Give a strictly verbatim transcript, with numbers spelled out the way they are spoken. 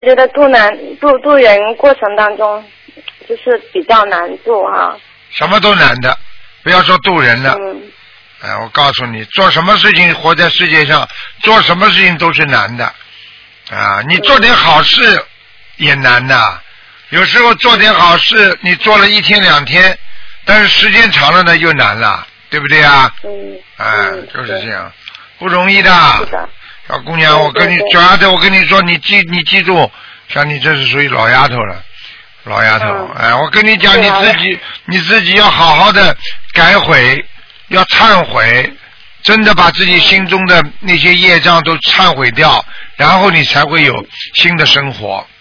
觉得渡难渡渡人过程当中，就是比较难渡哈。 什么都难的，不要说渡人了。 嗯。 哎，我告诉你，做什么事情活在世界上，做什么事情都是难的啊！你做点好事也难的，有时候做点好事，你做了一天两天，但是时间长了呢又难了，对不对啊？ 嗯。 哎， 嗯就是这样，不容易的。 是的。 小姑娘，我跟你小丫头，我跟你说，你记你记住，像你这是属于老丫头了，老丫头， 嗯、 哎，我跟你讲，你自己你自己要好好的改悔，要忏悔，真的把自己心中的那些业障都忏悔掉，然后你才会有新的生活，